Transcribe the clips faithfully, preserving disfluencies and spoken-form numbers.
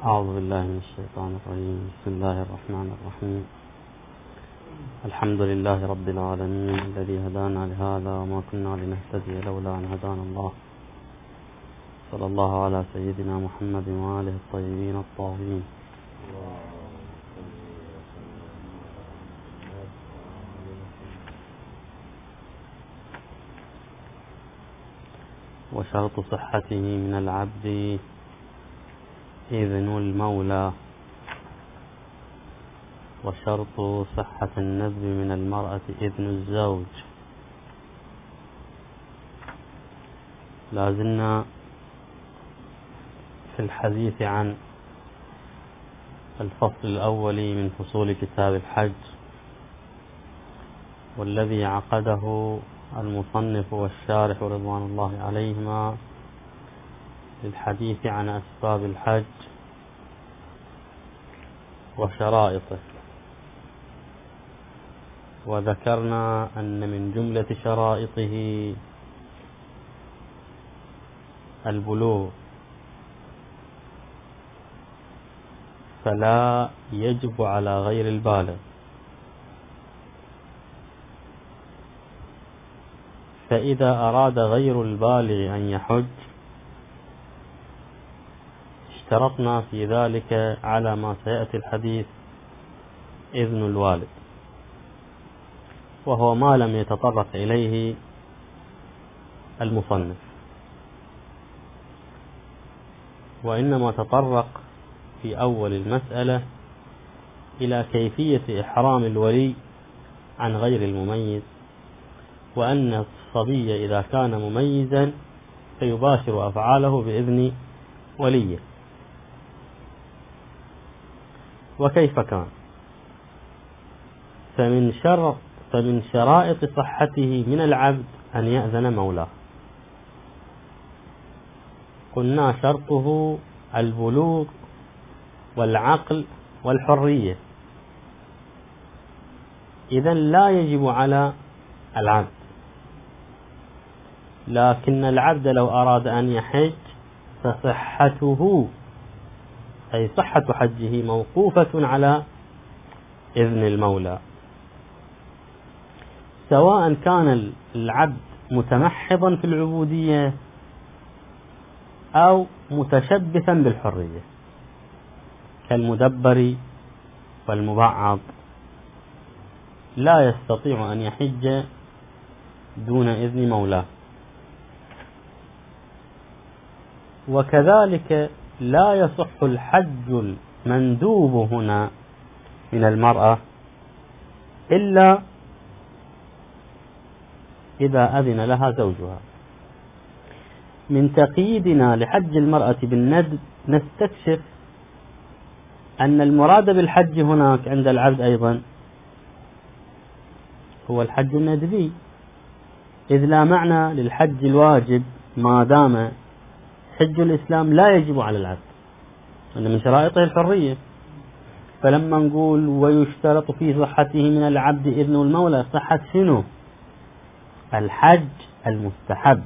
أعوذ بالله من الشيطان الرجيم. بسم الله الرحمن الرحيم. الحمد لله رب العالمين الذي هدانا لهذا وما كنا لنهتدي لولا أن هدانا الله. صلى الله على سيدنا محمد وآله الطيبين الطاهرين. وشرط صحته من العبد إذن المولى، وشرط صحة النذب من المرأة إذن الزوج. لازلنا في الحديث عن الفصل الأول من فصول كتاب الحج، والذي عقده المصنف والشارح رضوان الله عليهما للحديث عن أسباب الحج وشرائطه. وذكرنا أن من جملة شرائطه البلوغ، فلا يجب على غير البالغ. فإذا أراد غير البالغ أن يحج اشترطنا في ذلك على ما سيأتي الحديث إذن الوالد، وهو ما لم يتطرق إليه المصنف، وإنما تطرق في أول المسألة إلى كيفية إحرام الولي عن غير المميز، وأن الصبي إذا كان مميزا فيباشر أفعاله بإذن وليه. وكيف كان؟ فمن شرط فمن شرائط صحته من العبد أن يأذن مولاه. قلنا شرطه البلوغ والعقل والحرية. إذن لا يجب على العبد، لكن العبد لو أراد أن يحج فصحته أي صحة حجه موقوفة على إذن المولى، سواء كان العبد متمحضا في العبودية أو متشبثا بالحرية كالمدبر والمبعض، لا يستطيع أن يحج دون إذن مولاه. وكذلك لا يصح الحج المندوب هنا من المرأة إلا إذا أذن لها زوجها. من تقييدنا لحج المرأة بالندب نستكشف أن المراد بالحج هناك عند العبد أيضا هو الحج الندبي، إذ لا معنى للحج الواجب ما دام حج الإسلام لا يجب على العبد، أن من شرائطه الحرية. فلما نقول ويشترط في صحته من العبد إذن المولى، صحة شنو؟ الحج المستحب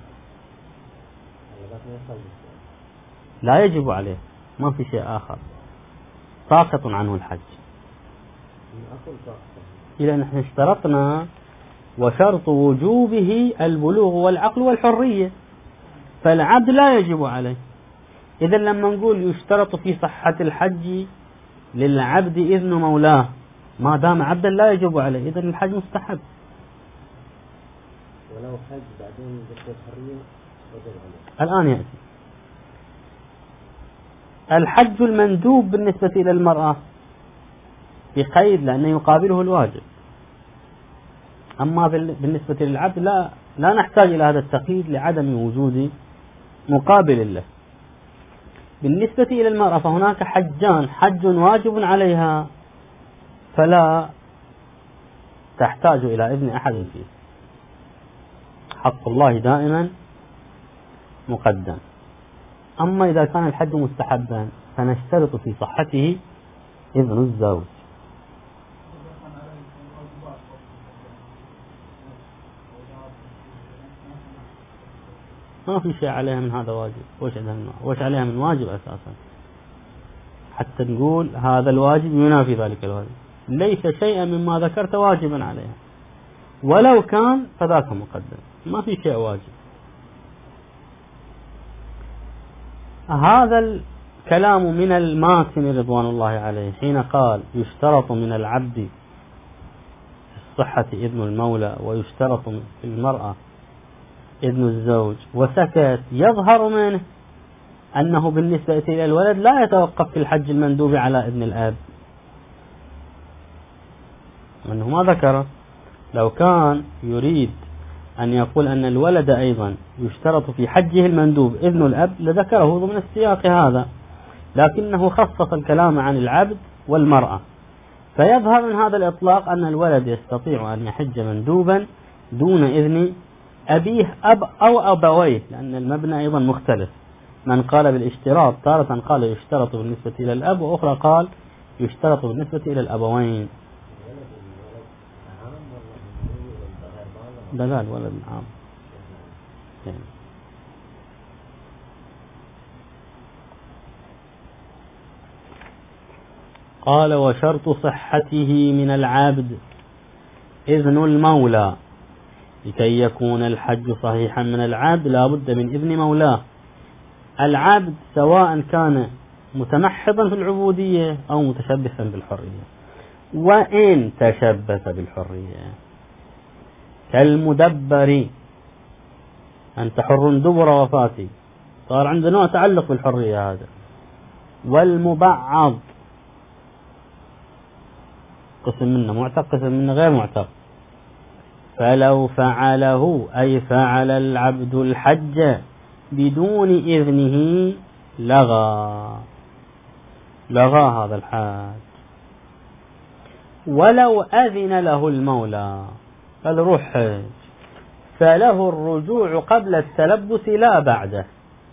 لا يجب عليه، ما في شيء آخر، ساقط عنه الحج. إذا نحن اشترطنا وشرط وجوبه البلوغ والعقل والحرية، فالعبد لا يجب عليه. إذا لما نقول يشترط في صحة الحج للعبد إذن مولاه ما دام عبدا لا يجب عليه، إذا الحج مستحب. ولو حج بعدين ذكر الحرية وجب عليه. الآن يأتي الحج المندوب بالنسبة إلى المرأة بقيد، لأنه يقابله الواجب. أما بالنسبة للعبد لا لا نحتاج إلى هذا التقييد لعدم وجود مقابل له. بالنسبة إلى المرأة فهناك حجان، حج واجب عليها فلا تحتاج إلى إذن أحد فيه، حق الله دائما مقدم. أما إذا كان الحج مستحبا فنشترط في صحته إذن الزوج. ما في شيء عليها من هذا واجب. وش عليها من واجب أساسا؟ حتى نقول هذا الواجب ينافي ذلك الواجب. ليس شيئا مما ذكرت واجبا عليها، ولو كان فذاك مقدم، ما في شيء واجب. هذا الكلام من الماتن رضوان الله عليه حين قال يشترط من العبد الصحة إذن المولى ويشترط في المرأة إذن الزوج، وسكت، يظهر منه أنه بالنسبة إلى الولد لا يتوقف في الحج المندوب على إذن الأب، أنه ما ذكره. لو كان يريد أن يقول أن الولد أيضا يشترط في حجه المندوب إذن الأب لذكره ضمن السياق هذا، لكنه خصص الكلام عن العبد والمرأة، فيظهر من هذا الإطلاق أن الولد يستطيع أن يحج مندوبا دون إذن أبيه أب أو أبويه، لأن المبنى أيضا مختلف. من قال بالاشتراط تارة قال يشترط بالنسبة إلى الأب، وأخرى قال يشترط بالنسبة إلى الأبوين. لا لا الولد عام. قال وشرط صحته من العبد إذن المولى، لكي يكون الحج صحيحا من العبد لا بد من إذن مولاه. العبد سواء كان متمحضا في العبودية أو متشبثا بالحرية، وإن تشبث بالحرية كالمدبر، أنت حر دبر وفاتي، صار عنده نوع تعلق بالحرية هذا. والمبعض قسم منه معتق قسم منه غير معتق. فلو فعله أي فعل العبد الحج بدون إذنه لغى لغى هذا الحج. ولو أذن له المولى قال روح حج فله الرجوع قبل التلبس لا بعده.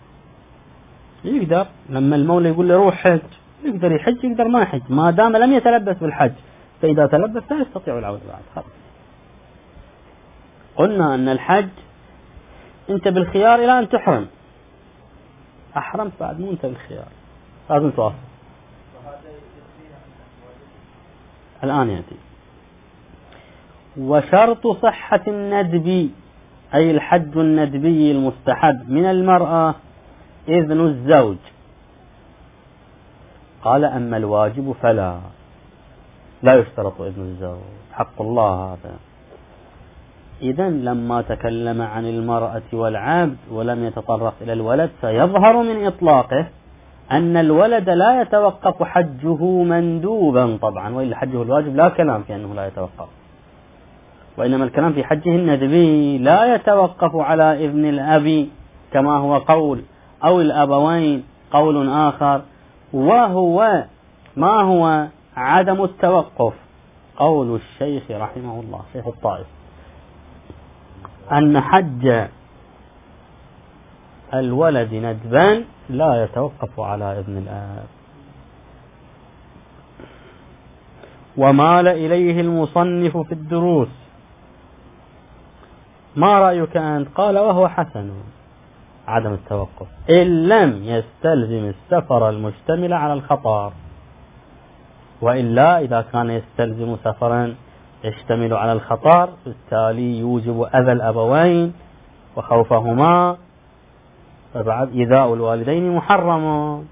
يقدر لما المولى يقول له روح حج يقدر يحج، يقدر ما يحج ما دام لم يتلبس بالحج، فإذا تلبس لا يستطيع العودة بعد. خلاص قلنا أن الحج أنت بالخيار إلى أن تحرم، أحرمت بعد مو أنت بالخيار، لازم توافق. الآن يأتي وشرط صحة الندب أي الحج الندبي المستحب من المرأة إذن الزوج. قال أما الواجب فلا لا يشترط إذن الزوج، حق الله هذا. إذن لما تكلم عن المرأة والعبد ولم يتطرق إلى الولد، سيظهر من إطلاقه أن الولد لا يتوقف حجه مندوبا طبعا، وإلا حجه الواجب لا كلام في أنه لا يتوقف، وإنما الكلام في حجه الندبي لا يتوقف على إذن الأب كما هو قول، أو الأبوين قول آخر، وهو ما هو عدم التوقف قول الشيخ رحمه الله شيخ الطائف، أن حج الولد ندبا لا يتوقف على إذن الآب. ومال إليه المصنف في الدروس. ما رأيك أنت؟ قال وهو حسن عدم التوقف إن لم يستلزم السفر المشتمل على الخطر، وإلا إذا كان يستلزم سفرا يشتمل على الخطر بالتالي يوجب أذى الأبوين وخوفهما، فبعد إيذاء الوالدين محرم.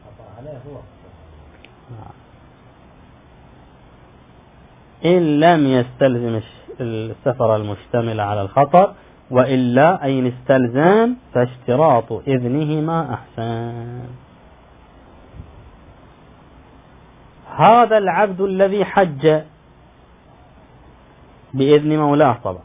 إن لم يستلزم السفر المشتمل على الخطر، وإلا أين استلزم فاشتراط إذنهما أحسن. هذا العبد الذي حج بإذن مولاه طبعا،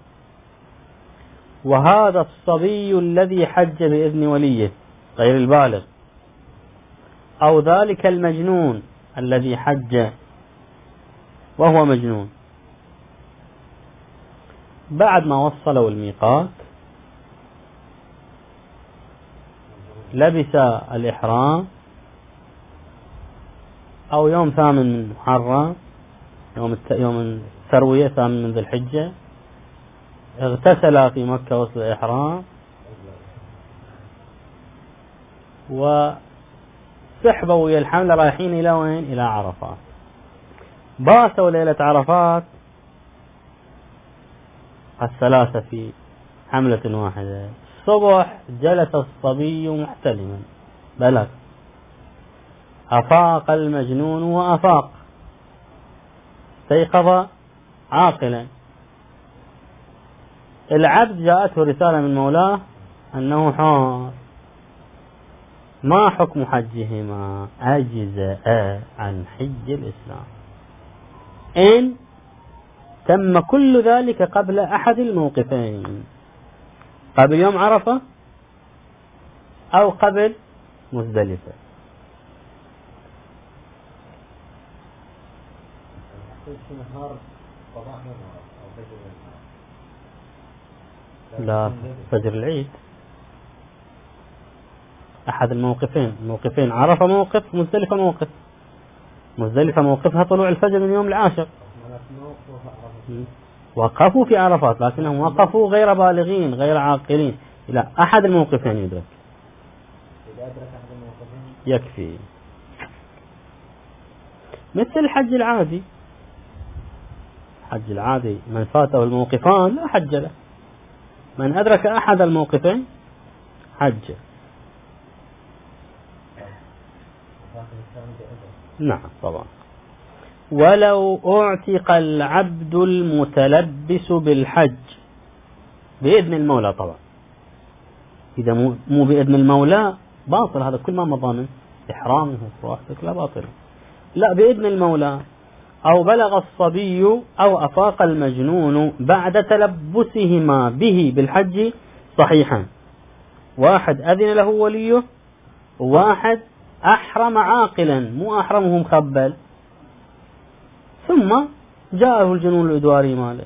وهذا الصبي الذي حج بإذن وليه غير البالغ، أو ذلك المجنون الذي حج وهو مجنون، بعد ما وصلوا الميقات لبس الإحرام أو يوم ثامن من محرم يوم الت... يوم التروية ثامن من ذي الحجة، اغتسل في مكة وصل الإحرام، سحبوا ويا الحملة رايحين إلى وين؟ إلى عرفات. باتوا ليلة عرفات الثلاثة في حملة واحدة. الصبح جلس الصبي محتلما، بلغ، أفاق المجنون وأفاق، استيقظ عاقلا. العبد جاءته رسالة من مولاه أنه حار. ما حكم حجهما؟ أجزاء عن حج الإسلام إن تم كل ذلك قبل أحد الموقفين، قبل يوم عرفة أو قبل مزدلفة. لا، فجر العيد أحد الموقفين. موقفين، عرفة موقف، مزدلفة موقف. مزدلفة موقفها طلوع الفجر من يوم العاشر. وقفوا في عرفات لكنهم وقفوا غير بالغين غير عاقلين. لا، أحد الموقفين يدرك، يكفي. مثل الحج العادي. الحج العادي من فاته الموقفان لا حج له، من أدرك أحد الموقفين حج. نعم طبعا. ولو أعتق العبد المتلبس بالحج بإذن المولى، طبعا إذا مو بإذن المولى باطل، هذا كل ما مضى إحرامه وصلاته لا باطل. لا، بإذن المولى. أو بلغ الصبي أو أفاق المجنون بعد تلبسهما به بالحج صحيحا. واحد أذن له وليه، واحد أحرم عاقلا مو أحرمه مخبل، ثم جاءه الجنون الإدواري ماله.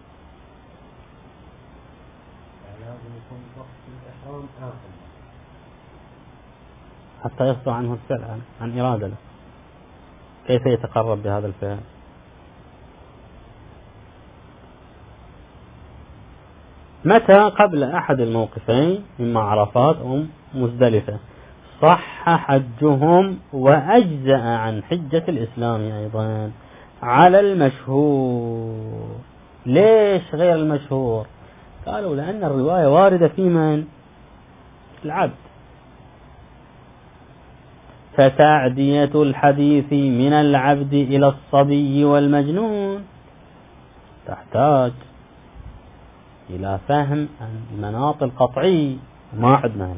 حتى يصدر عنه الفعل عن إرادة له. كيف يتقرب بهذا الفعل؟ متى؟ قبل أحد الموقفين، إما عرفات أو مزدلفة، صح حجهم وأجزأ عن حجة الإسلام أيضا على المشهور. ليش غير المشهور؟ قالوا لأن الرواية واردة في من؟ العبد. فتعدية الحديث من العبد إلى الصبي والمجنون تحتاج إلى فهم المناط القطعي، ما عندنا.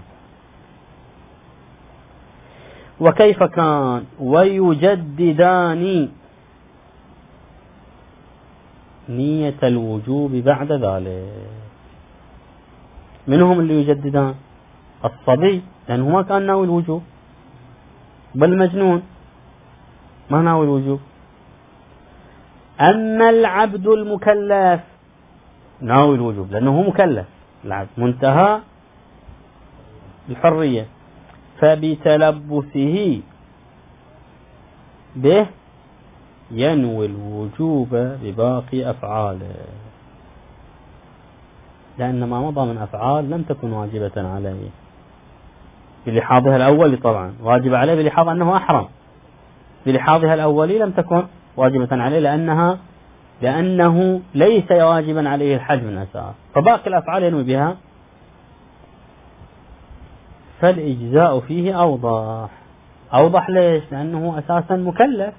وكيف كان؟ ويجددان نية الوجوب بعد ذلك. منهم اللي يجددان؟ الصبي، لأنه ما كان ناوي الوجوب، بل المجنون ما ناوي الوجوب. أما العبد المكلف ناوي الوجوب لأنه مكلف، العبد منتهى الحرية، فبتلبسه به ينوي الوجوب بباقي أفعاله، لأن ما مضى من أفعال لم تكن واجبة عليه بلحاظها الأولي، طبعا واجب عليه بلحاظ أنه أحرم، بلحاظها الأولي لم تكن واجبة عليه لأنها لأنه ليس واجبا عليه الحج من أساس، فباقي الأفعال ينوي بها، فالإجزاء فيه أوضح. أوضح ليش؟ لأنه أساسا مكلف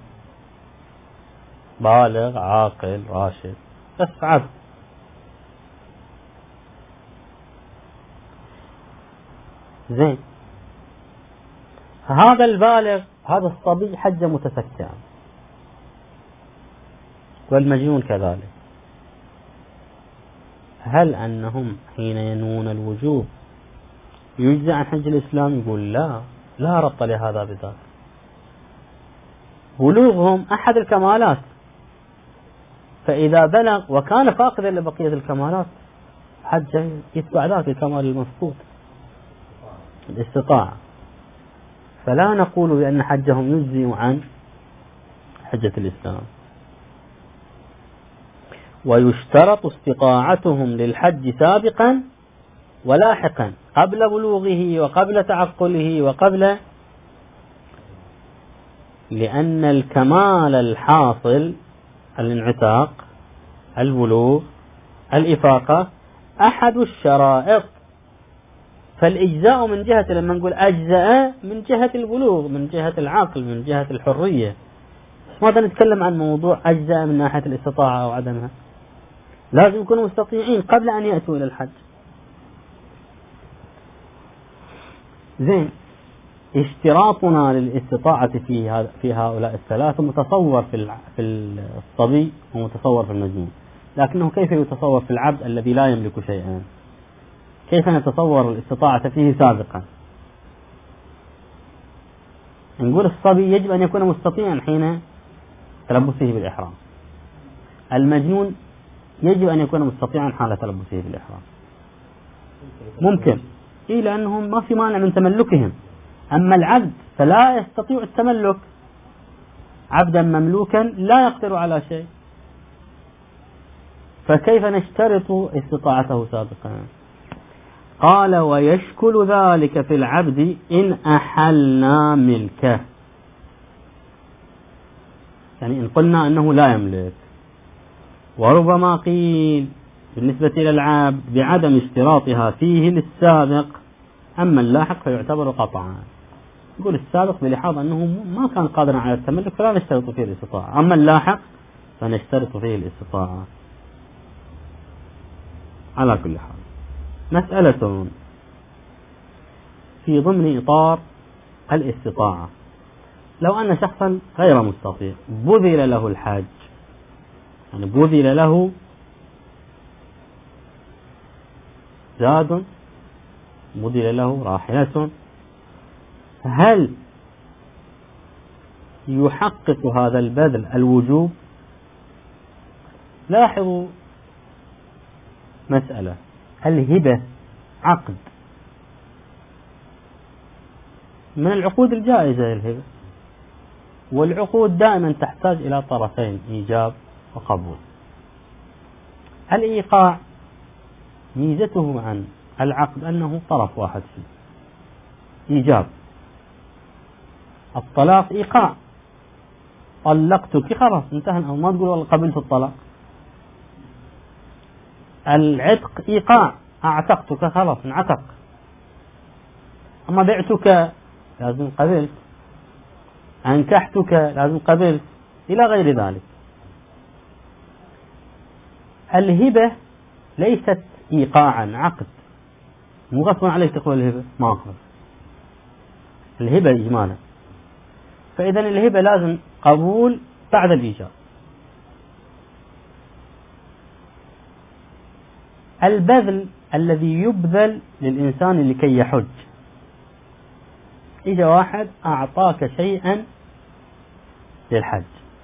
بالغ عاقل راشد، بس عبد. زين، هذا البالغ هذا الصبي حج متسكعا، والمجنون كذلك. هل أنهم حين ينوون الوجوب يجزى عن حج الإسلام؟ يقول لا، لا ربط لهذا بذاك. بلوغهم أحد الكمالات، فإذا بلغ وكان فاقدا لبقية الكمالات حج يتبع ذاك الكمال المفقود، الاستطاعة. فلا نقول بأن حجهم يجزي عن حجة الإسلام. ويشترط استطاعتهم للحج سابقا ولاحقا، قبل بلوغه وقبل تعقله وقبل لأن الكمال الحاصل الانعتاق، البلوغ، الإفاقة، أحد الشرائط. فالإجزاء من جهة، لما نقول أجزاء، من جهة البلوغ، من جهة العقل، من جهة الحرية. ماذا نتكلم عن موضوع أجزاء من ناحية الاستطاعة أو عدمها؟ لازم يكونوا مستطيعين قبل أن يأتوا إلى الحج. زين، اشتراطنا للاستطاعة في في هؤلاء الثلاثة متصور في في الصبي ومتصور في المجنون، لكنه كيف يتصور في العبد الذي لا يملك شيئا؟ كيف نتصور الاستطاعة فيه سابقا؟ نقول الصبي يجب أن يكون مستطيعا حين تلبسه بالإحرام. المجنون يجب أن يكون مستطيعا حال تلبسه بالإحرام. ممكن، إيه، لأنهم ما في مانع من تملكهم. أما العبد فلا يستطيع التملك، عبدا مملوكا لا يقدر على شيء، فكيف نشترط استطاعته سابقا؟ قال: ويشكل ذلك في العبد إن أحلنا ملكه. يعني إن قلنا أنه لا يملك. وربما قيل بالنسبة إلى العبد بعدم اشتراطها فيه للسابق، أما اللاحق فيعتبر قطعا. يقول السابق بلحاظ أنه ما كان قادرا على التملك فلا نشترط فيه الاستطاعة، أما اللاحق فنشترط فيه الاستطاعة. على كل حال، مسألة في ضمن إطار الاستطاعة. لو أن شخصا غير مستطيع بذل له الحج، يعني بذل له زاد، بذل له راحلة، هل يحقق هذا البذل الوجوب؟ لاحظوا مسألة، الهبة عقد من العقود الجائزة الهبة، والعقود دائما تحتاج إلى طرفين، إيجاب وقبول. الإيقاع ميزته عن العقد أنه طرف واحد فيه، إيجاب. الطلاق إيقاع، طلقتك خلاص انتهى، أو ما تقول والله قبلت الطلاق. العتق إيقاع، أعتقتك خلاص انعتق. أما بعتك لازم قبلت، أنكحتك لازم قبلت، إلى غير ذلك. الهبة ليست إيقاعا، عقد، مو غصبا عليك تقبل الهبة، ما أقبل الهبة إجمالا. فإذا الهبة لازم قبول بعد الإيجاب. البذل الذي يبذل للإنسان لكي يحج، إجا واحد أعطاك شيئا للحج،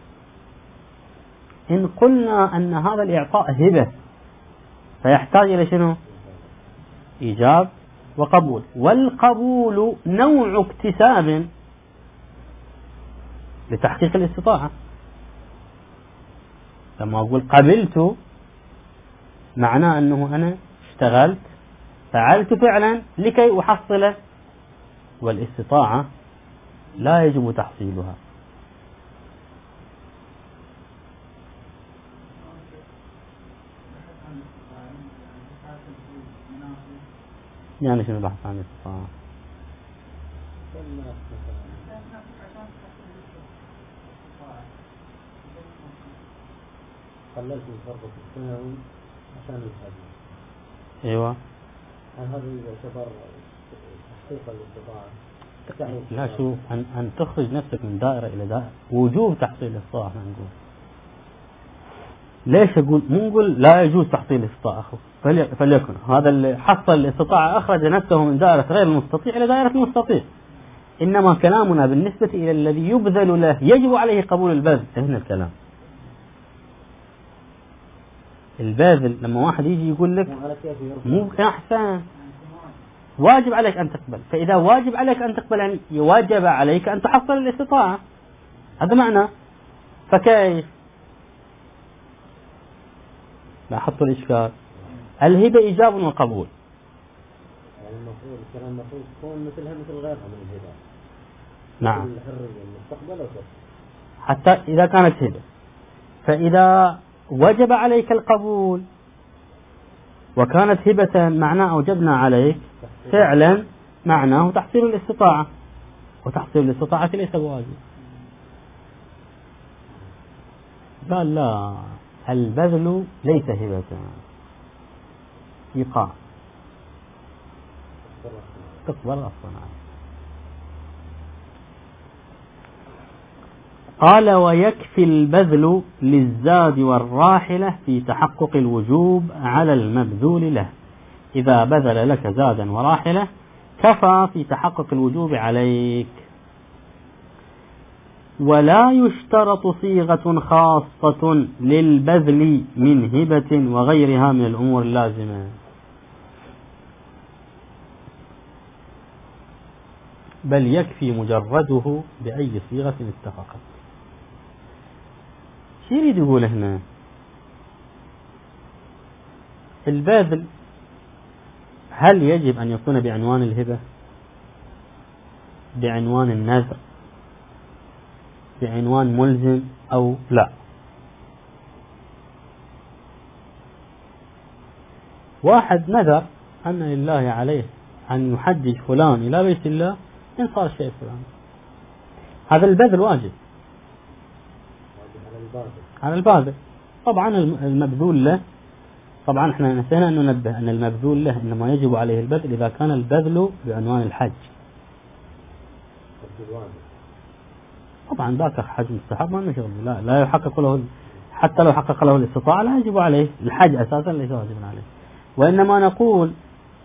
إن قلنا أن هذا الإعطاء هبة فيحتاج إلى شنو؟ إيجاب وقبول. والقبول نوع اكتساب لتحقيق الاستطاعة. لما أقول قبلت معناه أنه أنا اشتغلت، فعلت فعلا لكي أحصل، والاستطاعة لا يجب تحصيلها. يعني شنو بحث عن الاستطاعة؟ قللت الفرق الثانوي عشان الحج. ايوه. هل هذا يعتبر تحقيق الاستطاعة؟ لا، شوف، أن أن تخرج نفسك من دائرة إلى دائرة، وجوب تحصيل الاستطاعة. نقول ليش أقول مو نقول لا يجوز تحصيل الاستطاعة؟ فليكن هذا اللي حصل الاستطاعة أخرج نفسه من دائرة غير المستطيع إلى دائرة المستطيع. إنما كلامنا بالنسبة إلى الذي يبذل له يجب عليه قبول البذل. هنا الكلام الباذل، لما واحد يجي يقول لك مو أحسن واجب عليك أن تقبل، فإذا واجب عليك أن تقبل يعني واجب عليك أن تحصل الاستطاعة، هذا معنى. فكيف؟ لاحظتوا الإشكال؟ الهبة إيجاب وقبول. يعني المفروض الكلام المفروض تكون مثلها مثل غيرها من الهبة. نعم. الحرية المستقبل وكذا. حتى إذا كانت هبة. فإذا وجب عليك القبول وكانت هبة معناه أوجبنا عليك فعلا معناه تحصيل الاستطاعة، وتحصيل الاستطاعة ليس بواجب. قال لا، البذل ليس هبة، إيقاع تقبل الصنعة. قال ويكفي البذل للزاد والراحلة في تحقق الوجوب على المبذول له. إذا بذل لك زادا وراحلة كفى في تحقق الوجوب عليك. ولا يشترط صيغة خاصة للبذل من هبة وغيرها من الأمور اللازمة، بل يكفي مجرده بأي صيغة اتفقت. شو يريد يقول هنا؟ البذل هل يجب أن يكون بعنوان الهبة، بعنوان النذر، بعنوان ملزم أو لا؟ واحد نذر أن لله عليه أن يحجج فلان إلى بيت الله إن صار شيء فلان، هذا البذل واجب على الباذل. طبعا المبذول له، طبعا احنا نسينا أن ننبه أن المبذول له إنما يجب عليه البذل إذا كان البذل بعنوان الحج. طبعا ذاك حج مستحب ما نشغل، لا لا يحقق له، حتى لو حقق له الاستطاعة لا يجب عليه الحج أساسا، ليس واجبا عليه. وإنما نقول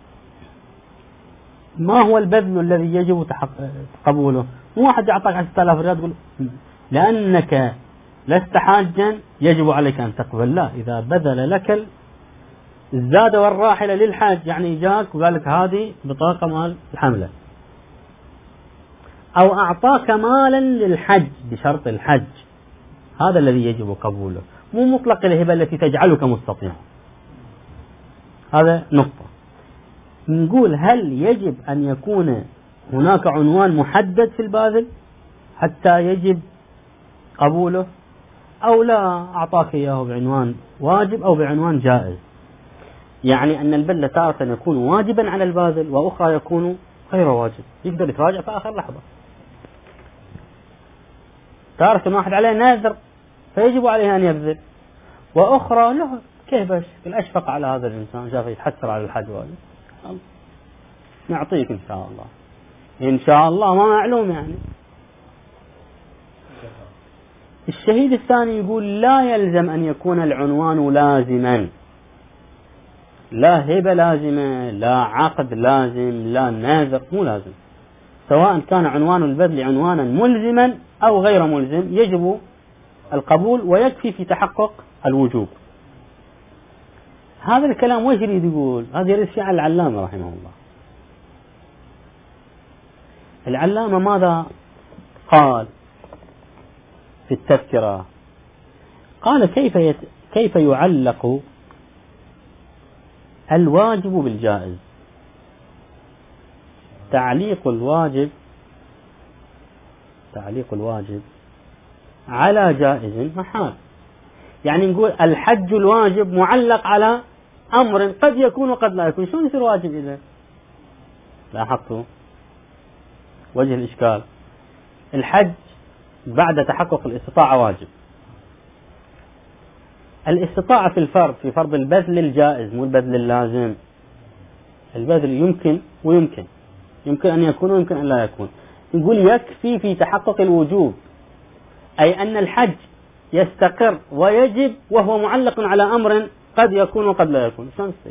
ما هو البذل الذي يجب قبوله؟ مو واحد يعطيك عشرة آلاف ريال تقول لأنك لست حاجا يجب عليك أن تقبل، لا. إذا بذل لك الزاد والراحلة للحج يعني جاك وقال لك هذه بطاقة مال الحملة، أو أعطاك مالا للحج بشرط الحج، هذا الذي يجب قبوله، مو مطلق الهبة التي تجعلك مستطيعا. هذا نقطة. نقول هل يجب أن يكون هناك عنوان محدد في الباذل حتى يجب قبوله، أو لا أعطاك إياه بعنوان واجب أو بعنوان جائز؟ يعني أن البذل تارة يكون واجبا على الباذل وأخرى يكون غير واجب، يقدر يتراجع في آخر لحظة. تارة واحد عليه نذر فيجب عليه أن يبذل، وأخرى له كيف الأشفق على هذا الإنسان شاف يتحسر على الحج واجب، نعطيك إن شاء الله، إن شاء الله ما معلوم يعني. الشهيد الثاني يقول لا يلزم أن يكون العنوان لازما، لا هبة لازمة، لا عقد لازم، لا ناذر، مو لازم. سواء كان عنوان البذل عنوانا ملزما أو غير ملزم يجب القبول ويكفي في تحقق الوجوب. هذا الكلام وش يريد يقول؟ هذا يرد فيه على العلامة رحمه الله. العلامة ماذا قال في التذكرة؟ قال كيف يت... كيف يعلق الواجب بالجائز؟ تعليق الواجب تعليق الواجب على جائز محال. يعني نقول الحج الواجب معلق على أمر قد يكون وقد لا يكون، شلون يصير واجب إذا؟ لاحظتوا وجه الإشكال؟ الحج بعد تحقق الاستطاعة واجب، الاستطاعة في الفرض في فرض البذل الجائز مو البذل اللازم. البذل يمكن ويمكن، يمكن أن يكون ويمكن أن لا يكون. نقول يكفي في تحقق الوجوب، أي أن الحج يستقر ويجب وهو معلق على أمر قد يكون وقد لا يكون. شلون يصير؟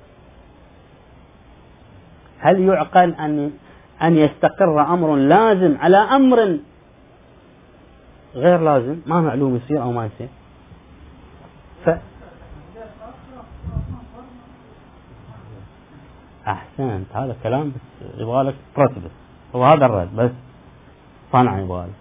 هل يعقل أن أن يستقر أمر لازم على أمر غير لازم؟ ما معلوم يصير أو ما يصير. ف... أحسنت، هذا كلام بس يبغالك ترتبه، هو هذا الرد بس صنع يبغالك.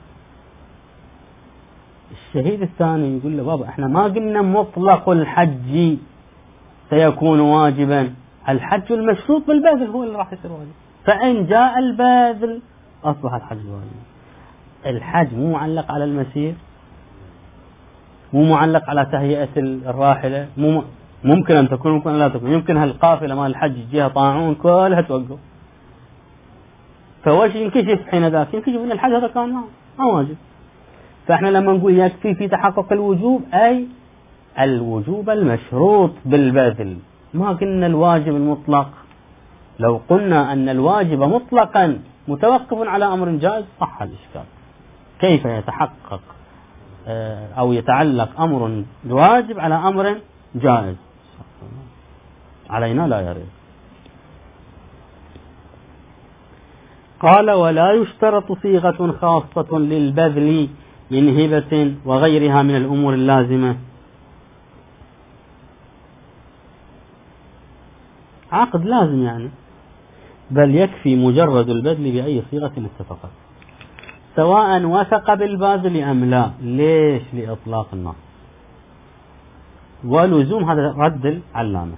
الشهيد الثاني يقول له بابا احنا ما قلنا مطلق الحج سيكون واجبا، الحج المشروط بالبذل هو اللي راح يصير واجب، فإن جاء البذل أصبح الحج واجب. الحج مو معلق على المسير مو معلق على تهيئة الراحلة، مو ممكن أن تكون ممكن أن لا تكون، يمكن هالقافلة مال الحج جهة طاعون كلها توقف، فوش ينكشف حين ذاك؟ ينكشف أن الحج هذا كان ما واجب. فإحنا لما نقول يكفي في تحقق الوجوب أي الوجوب المشروط بالبذل، ما قلنا الواجب المطلق. لو قلنا أن الواجب مطلقا متوقف على أمر جائز صح الإشكال. كيف يتحقق أو يتعلق أمر واجب على أمر جائز؟ علينا لا يريد. قال ولا يشترط صيغة خاصة للبذل من هبة وغيرها من الأمور اللازمة. عقد لازم يعني، بل يكفي مجرد البذل بأي صيغة اتفقت سواء وثق بالباذل أم لا. ليش؟ لإطلاق النص ولزوم، هذا رد العلامة.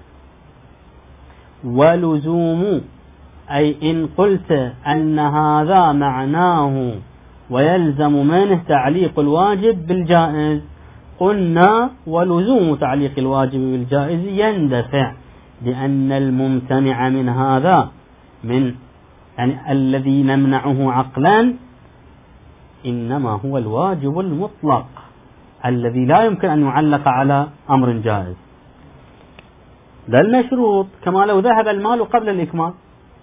ولزوم أي إن قلت أن هذا معناه ويلزم منه تعليق الواجب بالجائز، قلنا ولزوم تعليق الواجب بالجائز يندفع لأن الممتنع من هذا من يعني الذي نمنعه عقلا إنما هو الواجب المطلق الذي لا يمكن أن يعلق على أمر جائز. لا المشروط كما لو ذهب المال قبل الإكمال.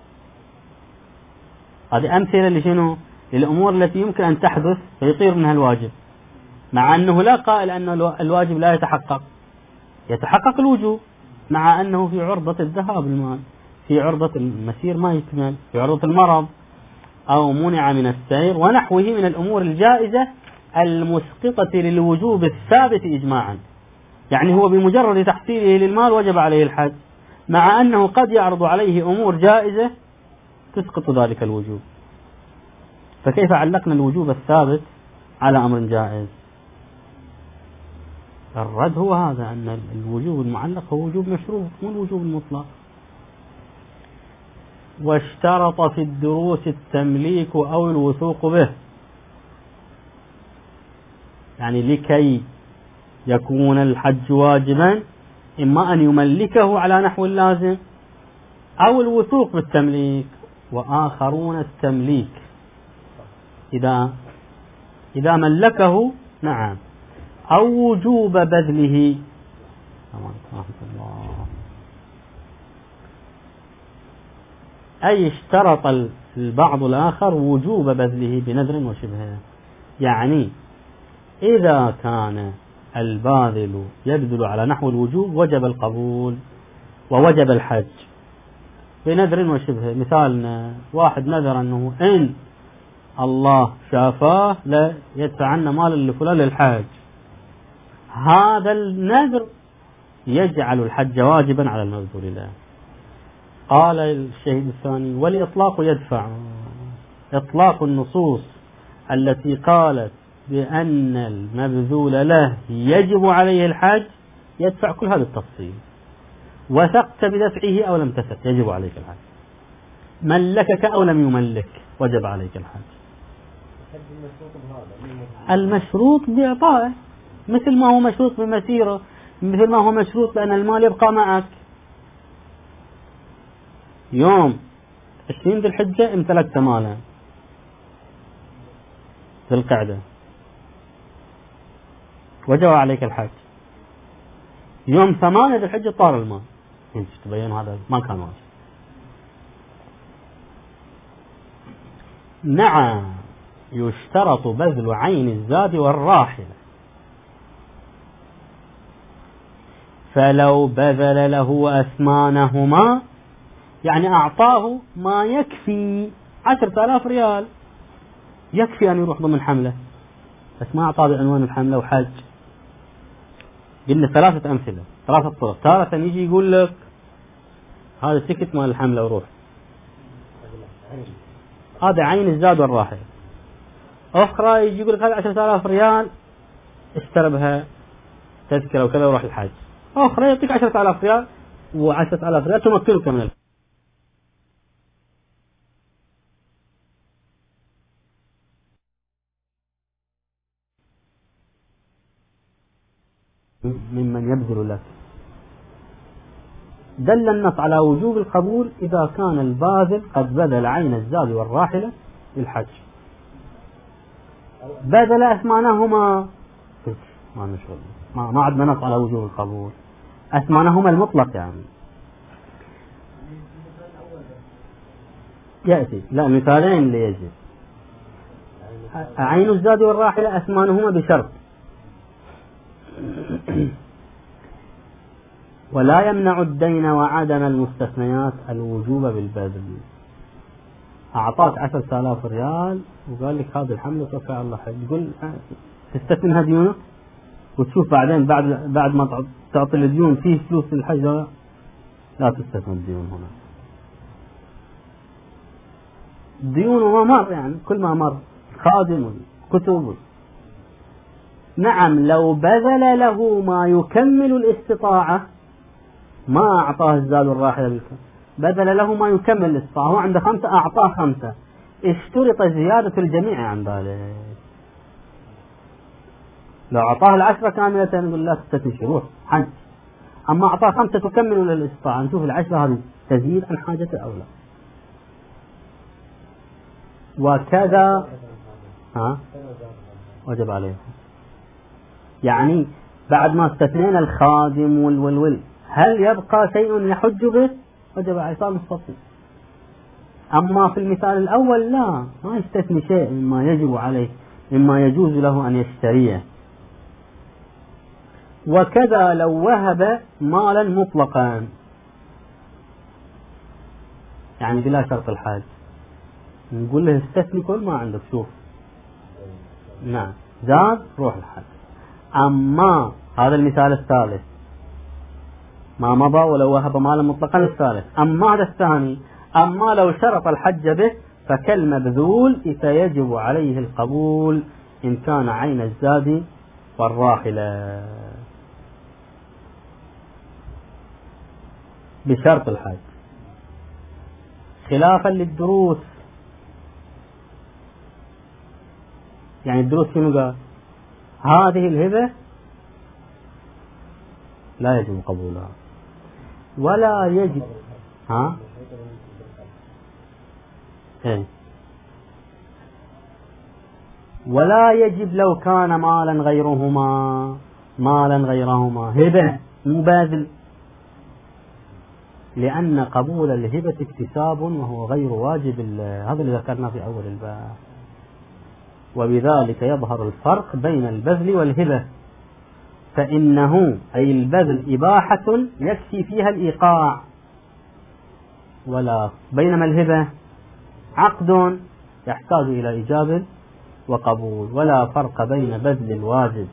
هذه أمثلة لشنو؟ للأمور التي يمكن أن تحدث فيطير منها الواجب، مع أنه لا قائل أن الواجب لا يتحقق، يتحقق الوجوب مع أنه في عرضة الذهاب المال، في عرضة المسير ما يكمل، في عرضة المرض، أو منع من السير ونحوه من الأمور الجائزة المسقطة للوجوب الثابت إجماعا. يعني هو بمجرد تحصيله للمال وجب عليه الحج، مع أنه قد يعرض عليه أمور جائزة تسقط ذلك الوجوب. فكيف علقنا الوجوب الثابت على أمر جائز؟ الرد هو هذا، أن الوجوب المعلق هو وجوب مشروط مو الوجوب المطلق. واشترط في الدروس التمليك أو الوثوق به، يعني لكي يكون الحج واجبا إما أن يملكه على نحو اللازم أو الوثوق بالتمليك، وآخرون التمليك إذا إذا ملكه نعم، أو وجوب بذله. أي اشترط البعض الآخر وجوب بذله بنذر وشبهه، يعني إذا كان الباذل يبذل على نحو الوجوب وجب القبول ووجب الحج بنذر وشبهه. مثالنا واحد نذر أنه إن الله شافاه لا يدفع عنا مال لفلان للحج، هذا النذر يجعل الحج واجبا على المبذول له. قال الشهيد الثاني والإطلاق يدفع. إطلاق النصوص التي قالت بأن المبذول له يجب عليه الحج يدفع كل هذا التفصيل. وثقت بدفعه أو لم تثق يجب عليك الحج، ملكك أو لم يملك وجب عليك الحج. المشروط بإعطائه مثل ما هو مشروط بمسيره، مثل ما هو مشروط بأن المال يبقى معك. يوم عشرين ذي الحجة امتلكت مالا ذي القعدة وجب عليك الحج. يوم ثمانية ذي الحجة طار المال، انت تبين هذا ما كان واجب. نعم يشترط بذل عين الزاد والراحلة، فلو بذل له أثمانهما يعني أعطاه ما يكفي عشرة آلاف ريال، يكفي أن يروح ضمن حملة، بس ما أعطاه بعنوان الحملة وحج. قلنا ثلاثة أمثلة ثلاثة طرق. تارة يجي يقول لك هذا التيكت مال الحملة وروح، هذا عين الزاد والراحلة. أخرى يجي يقول لك هذا عشرة آلاف ريال اشترى بها تذكرة وكذا وروح الحج. أخرى يعطيك عشرة آلاف ريال وعشرة آلاف ريال تمكنك من الحج. ممن يبذل لك. دل النص على وجوب القبول إذا كان الباذل قد بذل عين الزاد والراحلة للحج. بذل أثمانهما ما نشغل ما ما عندنا نص على وجوب القبول، أثمانهما المطلق يعني يأتي. لا، المثالين اللي يجب عين الزاد والراحلة أثمانهما بشرط ولا يمنع الدين وعدم المستثنيات الوجوب بالبذل. أعطاك عشرة آلاف ريال وقال لك هذا الحمل وتوكل على الله حج، تقول تستثني ديونك وتشوف بعدين بعد بعد ما تعطي الديون فيه فلوس للحج، لا تستثني الديون هنا. ديون وما مر يعني كل ما مر خادم كتب. نعم لو بذل له ما يكمل الاستطاعة ما أعطاه الزاد الراحلة بالكم، بذل له ما يكمل الاستطاعة، هو عنده خمسة أعطاه خمسة، اشترط زيادة الجميع عن ذلك. لو أعطاه العشرة كاملة نقول لا تستثني شروط حج، أما أعطاه خمسة تكمل للاستطاعة نشوف العشرة هذه تزيد عن حاجته أو لا. وكذا ها وجب عليه يعني بعد ما استثنينا الخادم والولول هل يبقى شيء يحج به؟ وجب عليه صار مستطيع. أما في المثال الأول لا، ما يستثني شيء مما يجب عليه مما يجوز له أن يشتريه. وكذا لو وهب مالا مطلقا يعني بلا شرط الحاج نقول له استثني كل ما عندك، شوف نعم زاد روح الحج. أما هذا المثال الثالث ما مضى ولو وهب مالا مطلقا الثالث. أما هذا الثاني أما لو شرط الحج به فكالمبذول فيجب عليه القبول إن كان عين الزاد والراحلة بشرط الحج، خلافا للدروس. يعني الدروس شنو قال؟ هذه الهبة لا يجب قبولها ولا يجب ها إيه؟ ولا يجب لو كان مالا غيرهما مالا غيرهما هبة مبادل، لأن قبول الهبة اكتساب وهو غير واجب. هذا اللي ذكرنا في أول الباب. وبذلك يظهر الفرق بين البذل والهبة، فإنه أي البذل إباحة يكفي فيها الإيقاع، ولا بينما الهبة عقد يحتاج إلى إيجاب وقبول. ولا فرق بين بذل الواجب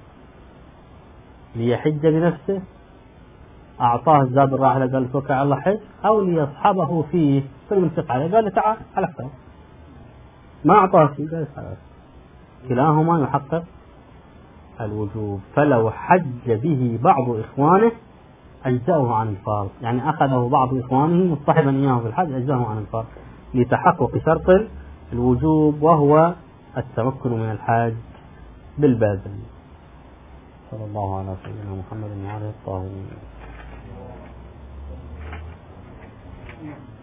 ليحج بنفسه أعطاه الزاد الراحلة قال توكل على الله حج، أو ليصحبه فيه فالمنفق عليه قال تعال على حساب ما أعطاه شيء قال تعال، كلاهما يحقق الوجوب. فلو حج به بعض إخوانه أجزأه عن الفرض، يعني أخذه بعض إخوانه مصطحبا إياه في الحج أجزأه عن الفرض لتحقق شرط الوجوب وهو التمكن من الحج بالبذل. صلى الله على سيدنا محمد وعلى آله الطاهرين.